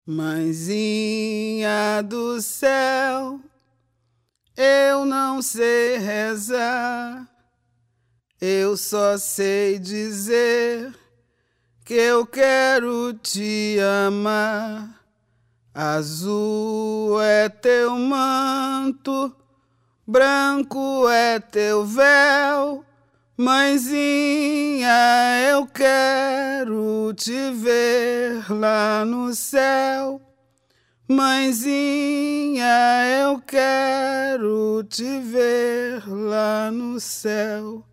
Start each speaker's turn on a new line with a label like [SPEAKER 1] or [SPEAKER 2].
[SPEAKER 1] Mãezinha do céu, eu não sei rezar, eu só sei dizer que eu quero te amar. Azul é teu manto, branco é teu véu. Mãezinha, eu quero te ver lá no céu. Mãezinha, eu quero te ver lá no céu.